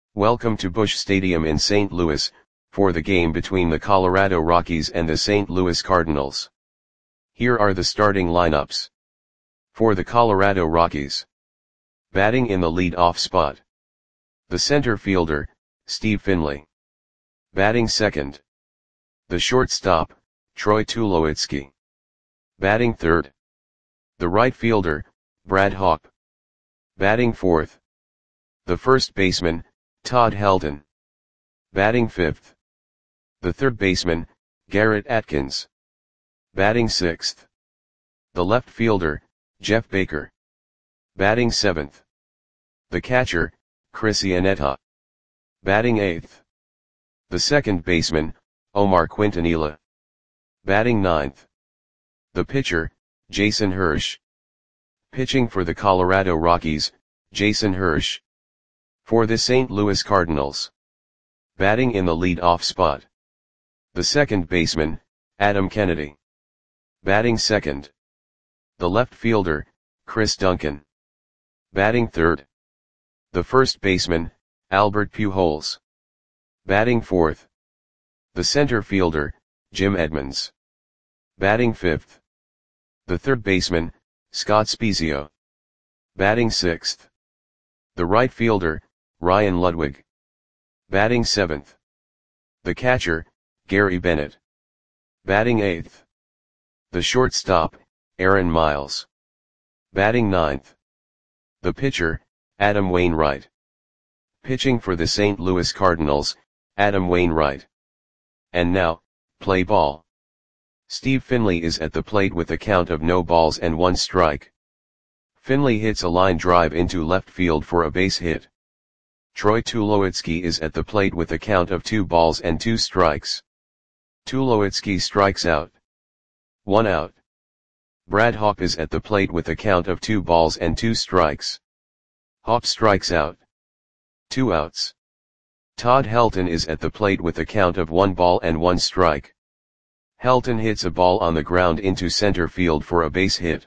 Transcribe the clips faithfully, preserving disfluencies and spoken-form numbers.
Welcome to Busch Stadium in Saint Louis, for the game between the Colorado Rockies and the Saint Louis Cardinals. Here are the starting lineups. For the Colorado Rockies. Batting in the lead-off spot. The center fielder, Steve Finley. Batting second. The shortstop, Troy Tulowitzki. Batting third. The right fielder, Brad Hawpe. Batting fourth. The first baseman, Todd Helton. Batting fifth. The third baseman, Garrett Atkins. Batting sixth. The left fielder, Jeff Baker. Batting seventh. The catcher, Chris Iannetta. Batting eighth. The second baseman, Omar Quintanilla. Batting ninth. The pitcher, Jason Hirsch. Pitching for the Colorado Rockies, Jason Hirsch. For the Saint Louis Cardinals. Batting in the lead-off spot. The second baseman, Adam Kennedy. Batting second. The left fielder, Chris Duncan. Batting third. The first baseman, Albert Pujols. Batting fourth. The center fielder, Jim Edmonds. Batting fifth. The third baseman, Scott Spiezio. Batting sixth. The right fielder, Ryan Ludwig. Batting seventh. The catcher, Gary Bennett. Batting eighth. The shortstop, Aaron Miles. Batting ninth. The pitcher, Adam Wainwright. Pitching for the Saint Louis Cardinals, Adam Wainwright. And now, play ball. Steve Finley is at the plate with a count of no balls and one strike. Finley hits a line drive into left field for a base hit. Troy Tulowitzki is at the plate with a count of two balls and two strikes. Tulowitzki strikes out. One out. Brad Hawpe is at the plate with a count of two balls and two strikes. Hawpe strikes out. Two outs. Todd Helton is at the plate with a count of one ball and one strike. Helton hits a ball on the ground into center field for a base hit.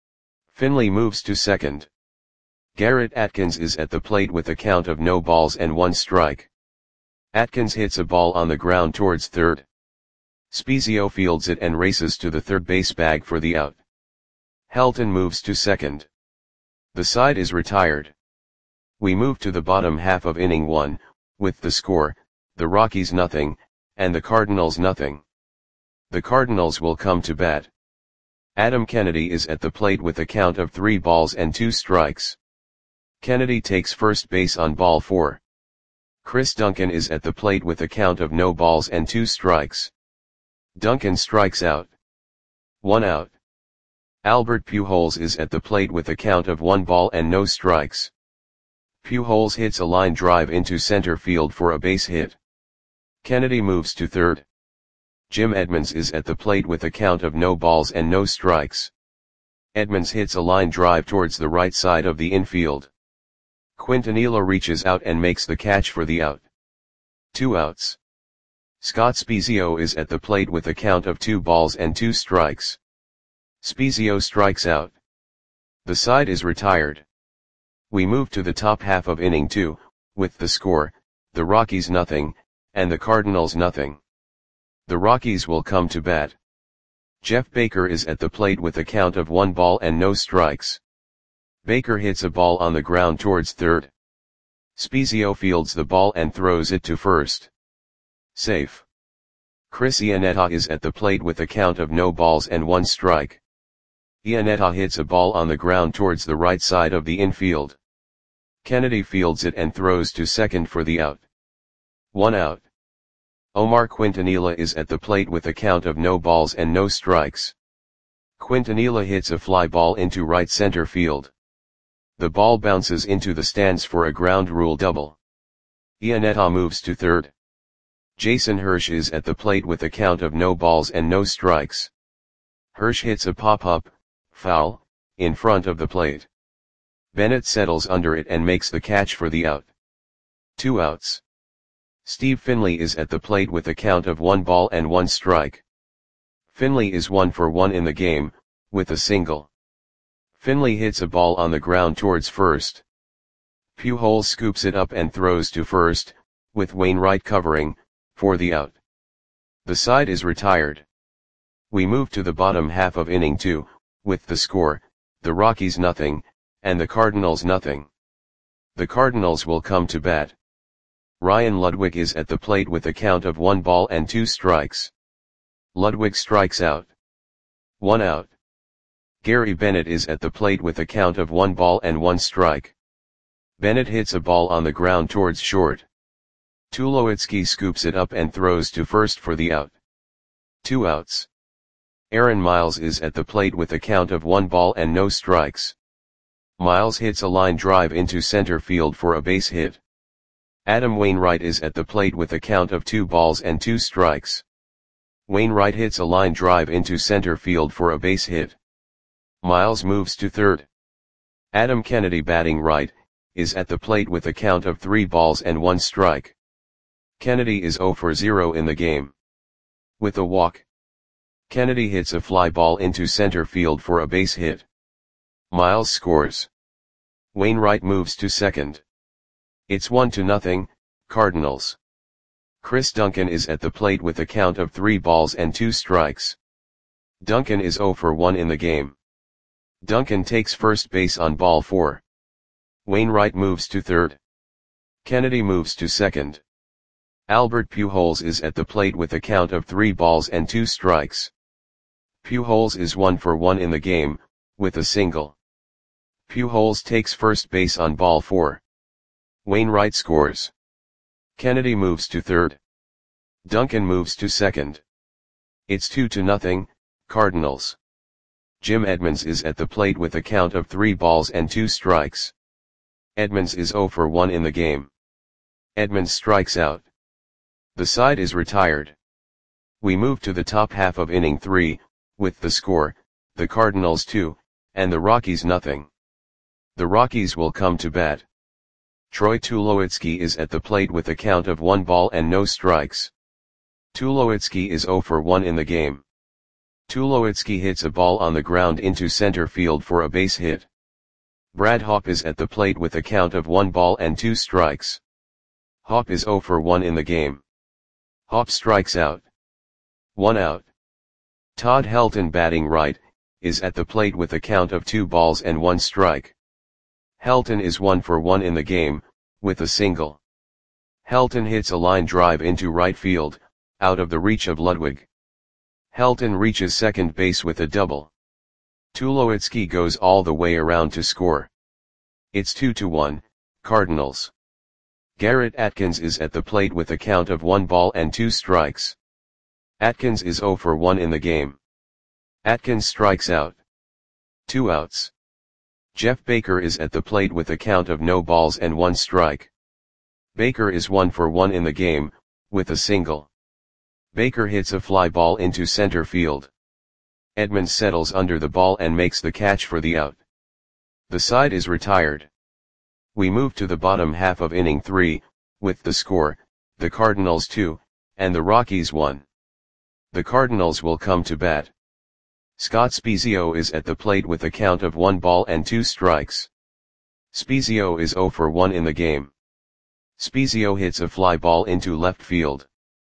Finley moves to second. Garrett Atkins is at the plate with a count of no balls and one strike. Atkins hits a ball on the ground towards third. Spiezio fields it and races to the third base bag for the out. Helton moves to second. The side is retired. We move to the bottom half of inning one, with the score, the Rockies nothing, and the Cardinals nothing. The Cardinals will come to bat. Adam Kennedy is at the plate with a count of three balls and two strikes. Kennedy takes first base on ball four. Chris Duncan is at the plate with a count of no balls and two strikes. Duncan strikes out. One out. Albert Pujols is at the plate with a count of one ball and no strikes. Pujols hits a line drive into center field for a base hit. Kennedy moves to third. Jim Edmonds is at the plate with a count of no balls and no strikes. Edmonds hits a line drive towards the right side of the infield. Quintanilla reaches out and makes the catch for the out. Two outs. Scott Spiezio is at the plate with a count of two balls and two strikes. Spiezio strikes out. The side is retired. We move to the top half of inning two, with the score, the Rockies nothing, and the Cardinals nothing. The Rockies will come to bat. Jeff Baker is at the plate with a count of one ball and no strikes. Baker hits a ball on the ground towards third. Spiezio fields the ball and throws it to first. Safe. Chris Iannetta is at the plate with a count of no balls and one strike. Iannetta hits a ball on the ground towards the right side of the infield. Kennedy fields it and throws to second for the out. One out. Omar Quintanilla is at the plate with a count of no balls and no strikes. Quintanilla hits a fly ball into right center field. The ball bounces into the stands for a ground rule double. Iannetta moves to third. Jason Hirsch is at the plate with a count of no balls and no strikes. Hirsch hits a pop-up, foul, in front of the plate. Bennett settles under it and makes the catch for the out. Two outs. Steve Finley is at the plate with a count of one ball and one strike. Finley is one for one in the game, with a single. Finley hits a ball on the ground towards first. Pujols scoops it up and throws to first, with Wainwright covering, for the out. The side is retired. We move to the bottom half of inning two, with the score, the Rockies nothing, and the Cardinals nothing. The Cardinals will come to bat. Ryan Ludwig is at the plate with a count of one ball and two strikes. Ludwig strikes out. One out. Gary Bennett is at the plate with a count of one ball and one strike. Bennett hits a ball on the ground towards short. Tulowitzki scoops it up and throws to first for the out. Two outs. Aaron Miles is at the plate with a count of one ball and no strikes. Miles hits a line drive into center field for a base hit. Adam Wainwright is at the plate with a count of two balls and two strikes. Wainwright hits a line drive into center field for a base hit. Miles moves to third. Adam Kennedy, batting right, is at the plate with a count of three balls and one strike. Kennedy is zero for zero in the game. With a walk, Kennedy hits a fly ball into center field for a base hit. Miles scores. Wainwright moves to second. It's one to nothing, Cardinals. Chris Duncan is at the plate with a count of three balls and two strikes. Duncan is zero for one in the game. Duncan takes first base on ball four. Wainwright moves to third. Kennedy moves to second. Albert Pujols is at the plate with a count of three balls and two strikes. Pujols is one for one in the game, with a single. Pujols takes first base on ball four. Wainwright scores. Kennedy moves to third. Duncan moves to second. It's two to nothing, Cardinals. Jim Edmonds is at the plate with a count of three balls and two strikes. Edmonds is zero for one in the game. Edmonds strikes out. The side is retired. We move to the top half of inning three, with the score, the Cardinals two, and the Rockies nothing. The Rockies will come to bat. Troy Tulowitzki is at the plate with a count of one ball and no strikes. Tulowitzki is zero for one in the game. Tulowitzki hits a ball on the ground into center field for a base hit. Brad Hawpe is at the plate with a count of one ball and two strikes. Hawpe is zero for one in the game. Hawpe strikes out. One out. Todd Helton, batting right, is at the plate with a count of two balls and one strike. Helton is one for one in the game, with a single. Helton hits a line drive into right field, out of the reach of Ludwig. Helton reaches second base with a double. Tulowitzki goes all the way around to score. It's two to one, Cardinals. Garrett Atkins is at the plate with a count of one ball and two strikes. Atkins is zero for one in the game. Atkins strikes out. Two outs. Jeff Baker is at the plate with a count of no balls and one strike. Baker is one for one in the game, with a single. Baker hits a fly ball into center field. Edmonds settles under the ball and makes the catch for the out. The side is retired. We move to the bottom half of inning three, with the score, the Cardinals two, and the Rockies one. The Cardinals will come to bat. Scott Spiezio is at the plate with a count of one ball and two strikes. Spiezio is zero for one in the game. Spiezio hits a fly ball into left field.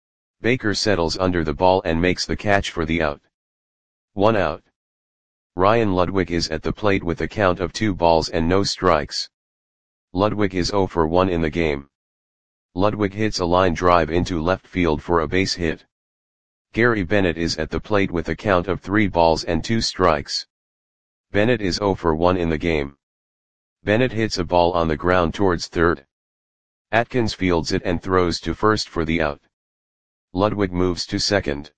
Baker settles under the ball and makes the catch for the out. One out. Ryan Ludwig is at the plate with a count of two balls and no strikes. Ludwig is zero for one in the game. Ludwig hits a line drive into left field for a base hit. Gary Bennett is at the plate with a count of three balls and two strikes. Bennett is zero for one in the game. Bennett hits a ball on the ground towards third. Atkins fields it and throws to first for the out. Ludwig moves to second.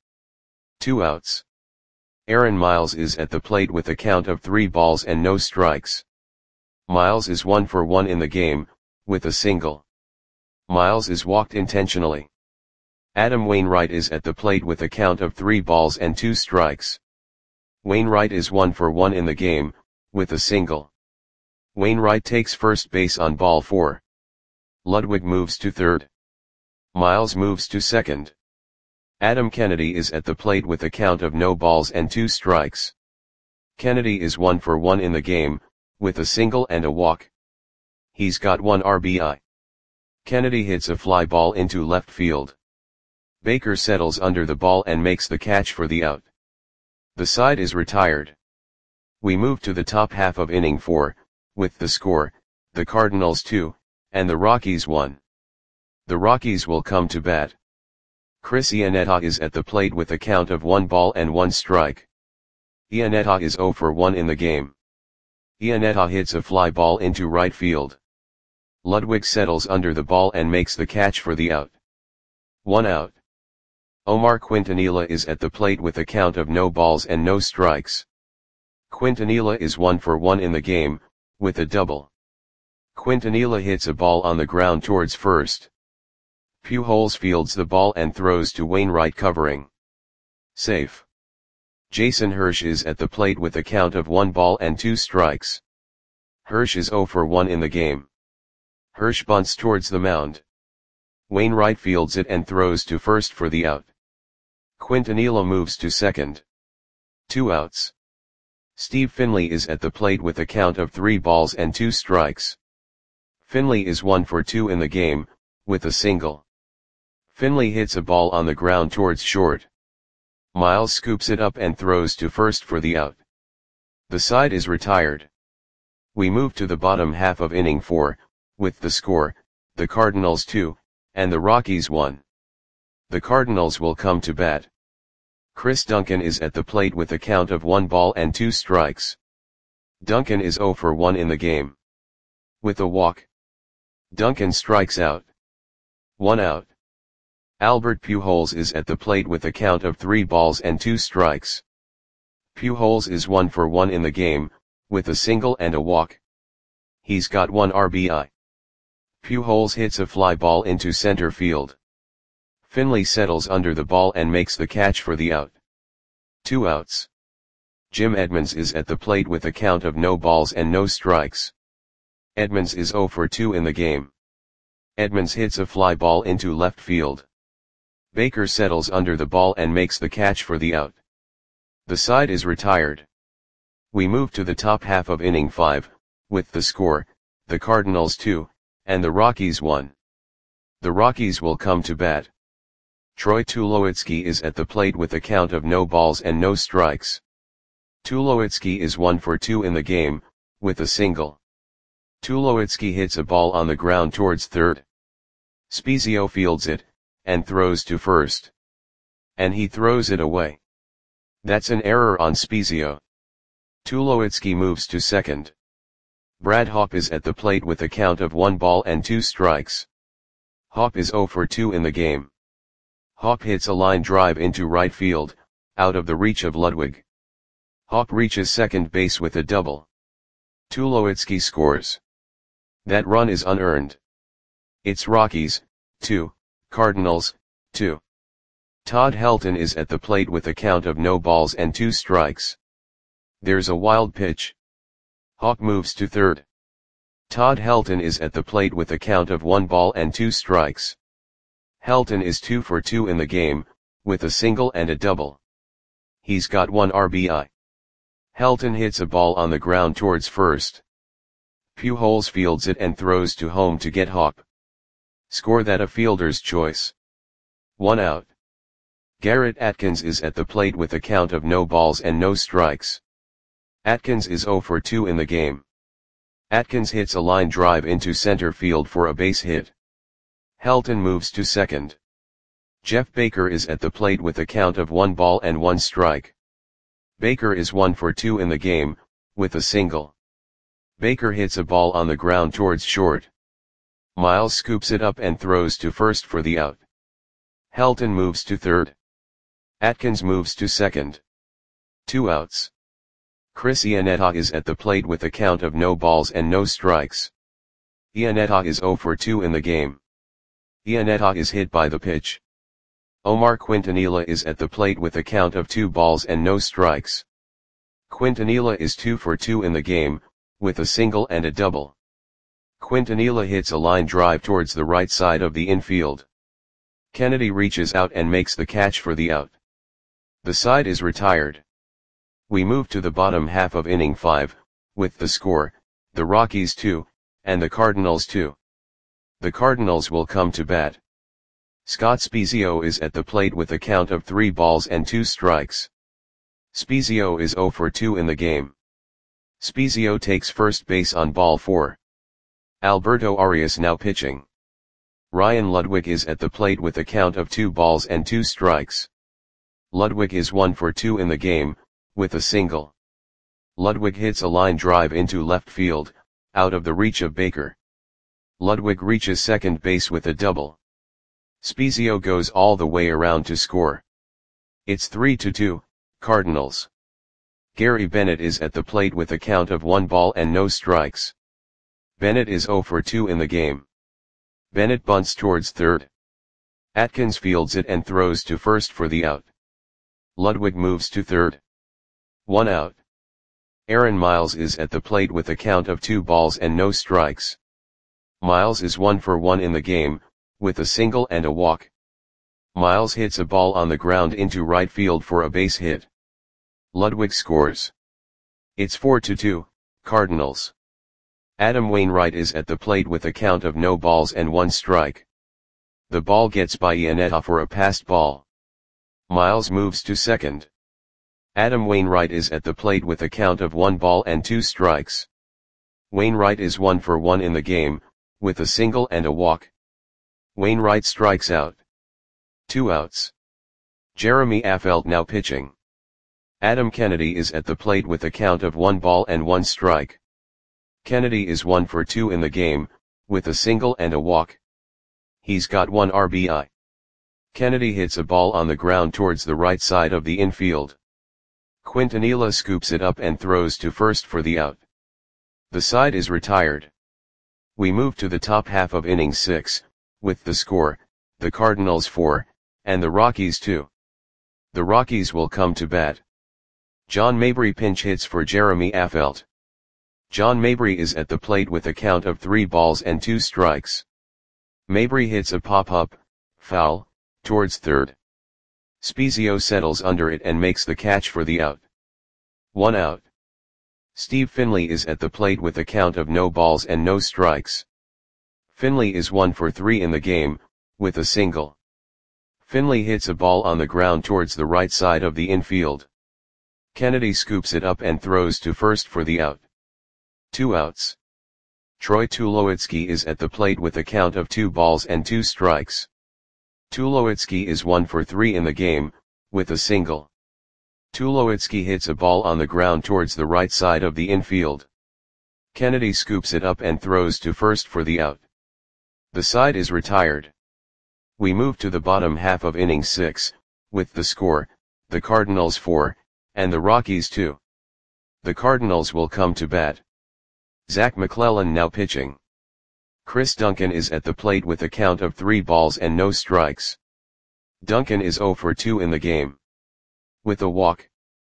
Two outs. Aaron Miles is at the plate with a count of three balls and no strikes. Miles is one for one in the game, with a single. Miles is walked intentionally. Adam Wainwright is at the plate with a count of three balls and two strikes. Wainwright is one for one in the game, with a single. Wainwright takes first base on ball four. Ludwig moves to third. Miles moves to second. Adam Kennedy is at the plate with a count of no balls and two strikes. Kennedy is one for one in the game, with a single and a walk. He's got one R B I. Kennedy hits a fly ball into left field. Baker settles under the ball and makes the catch for the out. The side is retired. We move to the top half of inning four, with the score, the Cardinals two, and the Rockies one. The Rockies will come to bat. Chris Iannetta is at the plate with a count of one ball and one strike. Iannetta is zero for one in the game. Iannetta hits a fly ball into right field. Ludwig settles under the ball and makes the catch for the out. One out. Omar Quintanilla is at the plate with a count of no balls and no strikes. Quintanilla is one for one in the game, with a double. Quintanilla hits a ball on the ground towards first. Pujols fields the ball and throws to Wainwright covering. Safe. Jason Hirsch is at the plate with a count of one ball and two strikes. Hirsch is zero for one in the game. Hirsch bunts towards the mound. Wainwright fields it and throws to first for the out. Quintanilla moves to second. Two outs. Steve Finley is at the plate with a count of three balls and two strikes. Finley is one for two in the game, with a single. Finley hits a ball on the ground towards short. Miles scoops it up and throws to first for the out. The side is retired. We move to the bottom half of inning four, with the score, the Cardinals two, and the Rockies one. The Cardinals will come to bat. Chris Duncan is at the plate with a count of one ball and two strikes. Duncan is zero for one in the game. With a walk, Duncan strikes out. One out. Albert Pujols is at the plate with a count of three balls and two strikes. Pujols is one for one in the game, with a single and a walk. He's got one R B I. Pujols hits a fly ball into center field. Finley settles under the ball and makes the catch for the out. Two outs. Jim Edmonds is at the plate with a count of no balls and no strikes. Edmonds is zero for two in the game. Edmonds hits a fly ball into left field. Baker settles under the ball and makes the catch for the out. The side is retired. We move to the top half of inning five, with the score, the Cardinals two, and the Rockies one. The Rockies will come to bat. Troy Tulowitzki is at the plate with a count of no balls and no strikes. Tulowitzki is one for two in the game, with a single. Tulowitzki hits a ball on the ground towards third. Spezio fields it, and throws to first. And he throws it away. That's an error on Spezio. Tulowitzki moves to second. Brad Hawpe is at the plate with a count of one ball and two strikes. Hawpe is zero for two in the game. Hawpe hits a line drive into right field, out of the reach of Ludwig. Hawpe reaches second base with a double. Tulowitzki scores. That run is unearned. It's Rockies, two, Cardinals, two. Todd Helton is at the plate with a count of no balls and two strikes. There's a wild pitch. Hawpe moves to third. Todd Helton is at the plate with a count of one ball and two strikes. Helton is two for two in the game, with a single and a double. He's got one R B I. Helton hits a ball on the ground towards first. Pujols fields it and throws to home to get Hawpe. Score that a fielder's choice. One out. Garrett Atkins is at the plate with a count of no balls and no strikes. Atkins is zero for two in the game. Atkins hits a line drive into center field for a base hit. Helton moves to second. Jeff Baker is at the plate with a count of one ball and one strike. Baker is one for two in the game, with a single. Baker hits a ball on the ground towards short. Miles scoops it up and throws to first for the out. Helton moves to third. Atkins moves to second. Two outs. Chris Iannetta is at the plate with a count of no balls and no strikes. Iannetta is zero for two in the game. Iannetta is hit by the pitch. Omar Quintanilla is at the plate with a count of two balls and no strikes. Quintanilla is two for two in the game, with a single and a double. Quintanilla hits a line drive towards the right side of the infield. Kennedy reaches out and makes the catch for the out. The side is retired. We move to the bottom half of inning five, with the score, the Rockies two, and the Cardinals two. The Cardinals will come to bat. Scott Spiezio is at the plate with a count of three balls and two strikes. Spiezio is zero for two in the game. Spiezio takes first base on ball four. Alberto Arias now pitching. Ryan Ludwig is at the plate with a count of two balls and two strikes. Ludwig is one for two in the game, with a single. Ludwig hits a line drive into left field, out of the reach of Baker. Ludwig reaches second base with a double. Spiezio goes all the way around to score. It's three to two, Cardinals. Gary Bennett is at the plate with a count of one ball and no strikes. Bennett is zero for two in the game. Bennett bunts towards third. Atkins fields it and throws to first for the out. Ludwig moves to third. One out. Aaron Miles is at the plate with a count of two balls and no strikes. Miles is one for one in the game, with a single and a walk. Miles hits a ball on the ground into right field for a base hit. Ludwig scores. It's four to two, Cardinals. Adam Wainwright is at the plate with a count of no balls and one strike. The ball gets by Iannetta for a passed ball. Miles moves to second. Adam Wainwright is at the plate with a count of one ball and two strikes. Wainwright is one for one in the game, with a single and a walk. Wainwright strikes out. Two outs. Jeremy Affeldt now pitching. Adam Kennedy is at the plate with a count of one ball and one strike. Kennedy is one for two in the game, with a single and a walk. He's got one R B I. Kennedy hits a ball on the ground towards the right side of the infield. Quintanilla scoops it up and throws to first for the out. The side is retired. We move to the top half of inning six, with the score, the Cardinals four, and the Rockies two. The Rockies will come to bat. John Mabry pinch hits for Jeremy Affeldt. John Mabry is at the plate with a count of three balls and two strikes. Mabry hits a pop-up, foul, towards third. Spiezio settles under it and makes the catch for the out. One out. Steve Finley is at the plate with a count of no balls and no strikes. Finley is one for three in the game, with a single. Finley hits a ball on the ground towards the right side of the infield. Kennedy scoops it up and throws to first for the out. Two outs. Troy Tulowitzki is at the plate with a count of two balls and two strikes. Tulowitzki is one for three in the game, with a single. Tulowitzki hits a ball on the ground towards the right side of the infield. Kennedy scoops it up and throws to first for the out. The side is retired. We move to the bottom half of inning six, with the score, the Cardinals four, and the Rockies two. The Cardinals will come to bat. Zach McClellan now pitching. Chris Duncan is at the plate with a count of three balls and no strikes. Duncan is zero for two in the game. With a walk.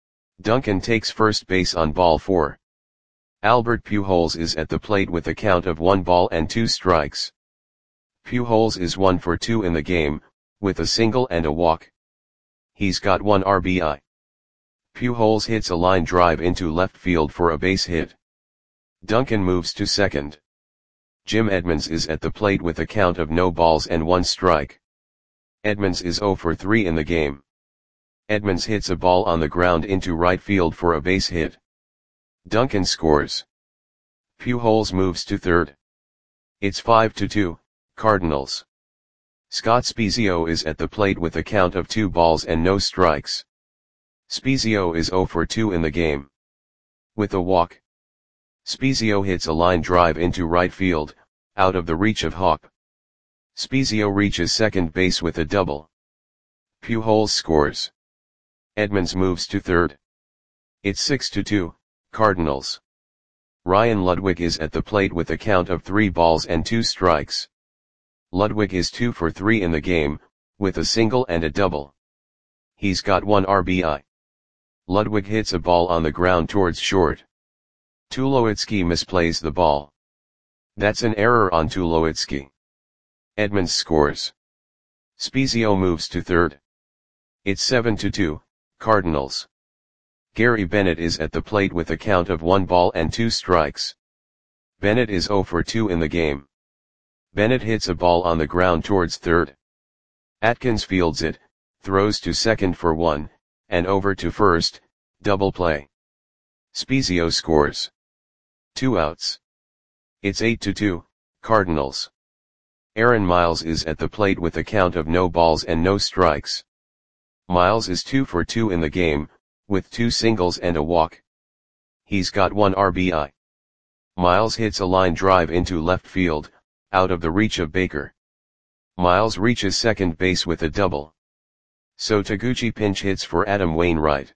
Duncan takes first base on ball four. Albert Pujols is at the plate with a count of one ball and two strikes. Pujols is one for two in the game, with a single and a walk. He's got one R B I. Pujols hits a line drive into left field for a base hit. Duncan moves to second. Jim Edmonds is at the plate with a count of no balls and one strike. Edmonds is zero for three in the game. Edmonds hits a ball on the ground into right field for a base hit. Duncan scores. Pujols moves to third. It's five to two, Cardinals. Scott Spiezio is at the plate with a count of two balls and no strikes. Spiezio is zero for two in the game. With a walk. Spiezio hits a line drive into right field, out of the reach of Hawk. Spiezio reaches second base with a double. Pujols scores. Edmonds moves to third. It's six to two, Cardinals. Ryan Ludwig is at the plate with a count of three balls and two strikes. Ludwig is two for three in the game, with a single and a double. He's got one R B I. Ludwig hits a ball on the ground towards short. Tulowitzki misplays the ball. That's an error on Tulowitzki. Edmonds scores. Spiezio moves to third. It's seven to two, Cardinals. Gary Bennett is at the plate with a count of one ball and two strikes. Bennett is zero for two in the game. Bennett hits a ball on the ground towards third. Atkins fields it, throws to second for one, and over to first, double play. Spezio scores. Two outs. It's eight to two, Cardinals. Aaron Miles is at the plate with a count of no balls and no strikes. Miles is two for two in the game, with two singles and a walk. He's got one R B I. Miles hits a line drive into left field, out of the reach of Baker. Miles reaches second base with a double. So Taguchi pinch hits for Adam Wainwright.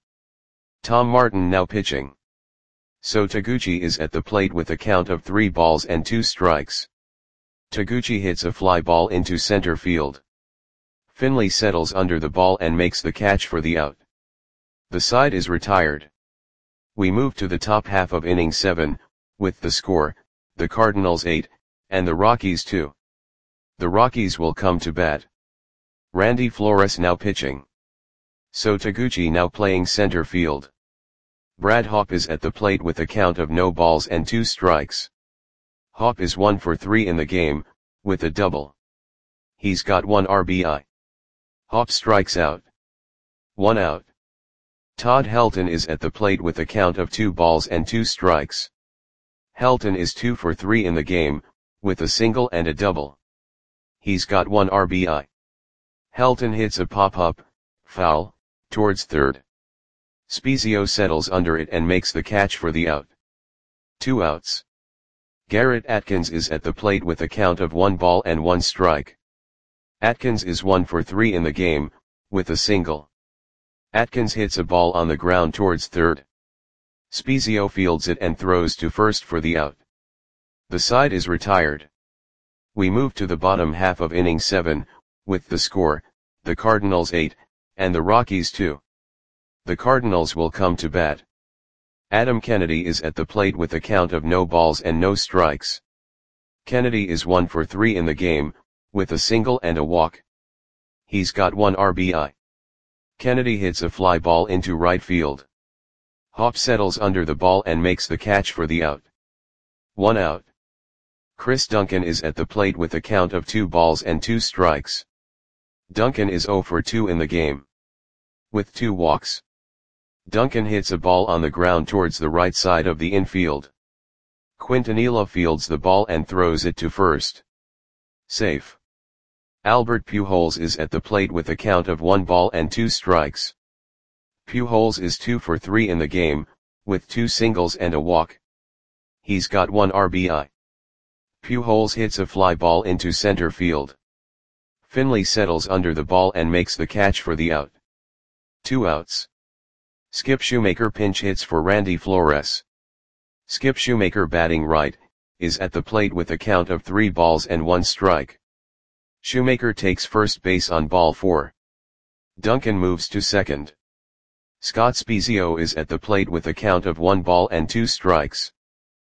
Tom Martin now pitching. So Taguchi is at the plate with a count of three balls and two strikes. Taguchi hits a fly ball into center field. Finley settles under the ball and makes the catch for the out. The side is retired. We move to the top half of inning seven, with the score, the Cardinals eight, and the Rockies two. The Rockies will come to bat. Randy Flores now pitching. So Taguchi now playing center field. Brad Hawpe is at the plate with a count of no balls and two strikes. Hawpe is one for three in the game, with a double. He's got one R B I. Hawpe strikes out. One out. Todd Helton is at the plate with a count of two balls and two strikes. Helton is two for three in the game, with a single and a double. He's got one R B I. Helton hits a pop-up, foul, towards third. Spezio settles under it and makes the catch for the out. Two outs. Garrett Atkins is at the plate with a count of one ball and one strike. Atkins is one for three in the game, with a single. Atkins hits a ball on the ground towards third. Spezio fields it and throws to first for the out. The side is retired. We move to the bottom half of inning seven, with the score, the Cardinals eight, and the Rockies two. The Cardinals will come to bat. Adam Kennedy is at the plate with a count of no balls and no strikes. Kennedy is one for three in the game, with a single and a walk. He's got one R B I. Kennedy hits a fly ball into right field. Hawpe settles under the ball and makes the catch for the out. One out. Chris Duncan is at the plate with a count of two balls and two strikes. Duncan is zero for two in the game. With two walks. Duncan hits a ball on the ground towards the right side of the infield. Quintanilla fields the ball and throws it to first. Safe. Albert Pujols is at the plate with a count of one ball and two strikes. Pujols is two for three in the game, with two singles and a walk. He's got one R B I. Pujols hits a fly ball into center field. Finley settles under the ball and makes the catch for the out. Two outs. Skip Shoemaker pinch hits for Randy Flores. Skip Shoemaker batting right, is at the plate with a count of three balls and one strike. Shoemaker takes first base on ball four. Duncan moves to second. Scott Spezio is at the plate with a count of one ball and two strikes.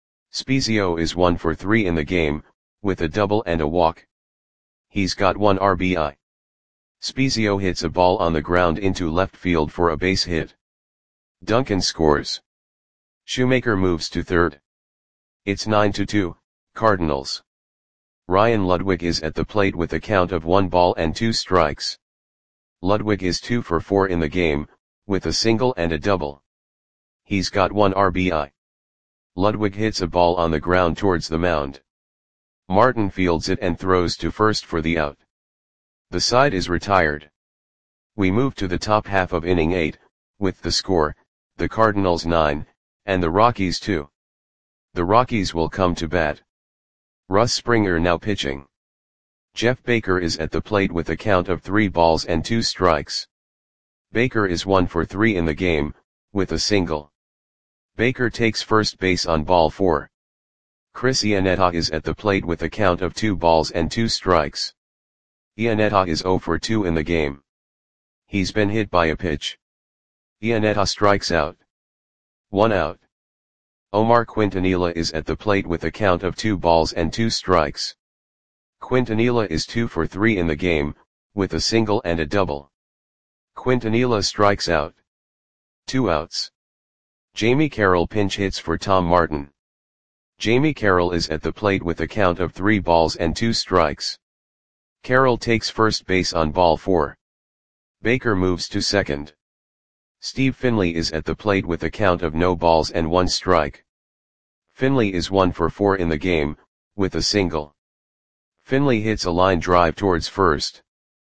Spezio is one for three in the game, with a double and a walk. He's got one R B I. Spezio hits a ball on the ground into left field for a base hit. Duncan scores. Shoemaker moves to third. It's nine to two, Cardinals. Ryan Ludwig is at the plate with a count of one ball and two strikes. Ludwig is two for four in the game, with a single and a double. He's got one R B I. Ludwig hits a ball on the ground towards the mound. Martin fields it and throws to first for the out. The side is retired. We move to the top half of inning eight, with the score, the Cardinals nine, and the Rockies two. The Rockies will come to bat. Russ Springer now pitching. Jeff Baker is at the plate with a count of three balls and two strikes. Baker is one for three in the game, with a single. Baker takes first base on ball four. Chris Iannetta is at the plate with a count of two balls and two strikes. Iannetta is zero for two in the game. He's been hit by a pitch. Iannetta strikes out. One out. Omar Quintanilla is at the plate with a count of two balls and two strikes. Quintanilla is two for three in the game, with a single and a double. Quintanilla strikes out. Two outs. Jamie Carroll pinch hits for Tom Martin. Jamie Carroll is at the plate with a count of three balls and two strikes. Carroll takes first base on ball four. Baker moves to second. Steve Finley is at the plate with a count of no balls and one strike. Finley is one for four in the game, with a single. Finley hits a line drive towards first.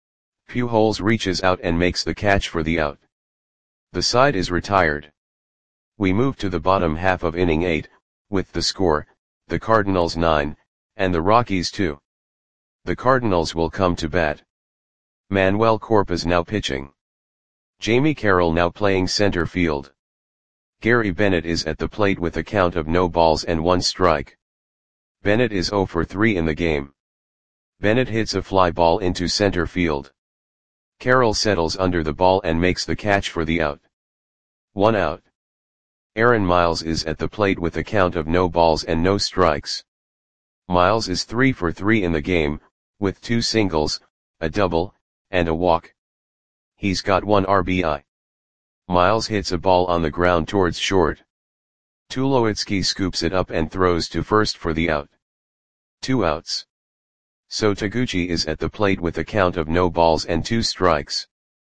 Pujols reaches out and makes the catch for the out. The side is retired. We move to the bottom half of inning eight, with the score, the Cardinals nine, and the Rockies two. The Cardinals will come to bat. Manuel Corpus now pitching. Jamie Carroll now playing center field. Gary Bennett is at the plate with a count of no balls and one strike. Bennett is zero for three in the game. Bennett hits a fly ball into center field. Carroll settles under the ball and makes the catch for the out. One out. Aaron Miles is at the plate with a count of no balls and no strikes. Miles is three for three in the game, with two singles, a double, and a walk. He's got one R B I. Miles hits a ball on the ground towards short. Tulowitzki scoops it up and throws to first for the out. Two outs. So Taguchi is at the plate with a count of no balls and two strikes.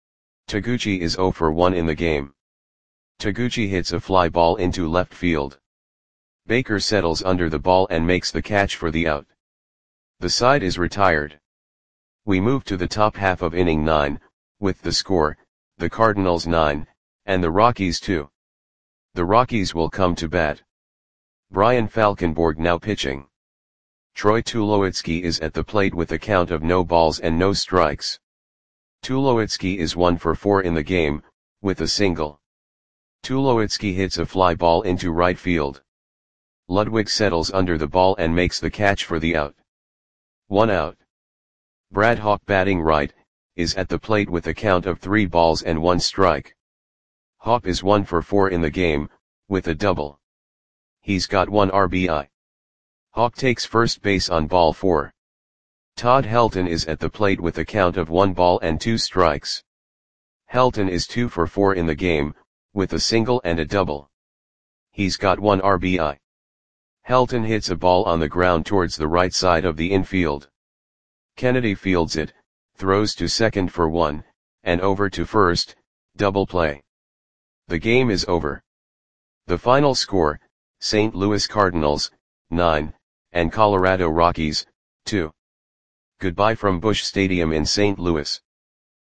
Taguchi is zero for one in the game. Taguchi hits a fly ball into left field. Baker settles under the ball and makes the catch for the out. The side is retired. We move to the top half of inning nine, with the score, the Cardinals nine, and the Rockies two. The Rockies will come to bat. Brian Falkenborg now pitching. Troy Tulowitzki is at the plate with a count of no balls and no strikes. Tulowitzki is one for four in the game, with a single. Tulowitzki hits a fly ball into right field. Ludwig settles under the ball and makes the catch for the out. One out. Brad Hawk batting right, is at the plate with a count of three balls and one strike. Hawk is one for four in the game, with a double. He's got one R B I. Hawk takes first base on ball four. Todd Helton is at the plate with a count of one ball and two strikes. Helton is two for four in the game, with a single and a double. He's got one R B I. Helton hits a ball on the ground towards the right side of the infield. Kennedy fields it, throws to second for one, and over to first, double play. The game is over. The final score, Saint Louis Cardinals, nine, and Colorado Rockies, two. Goodbye from Busch Stadium in Saint Louis.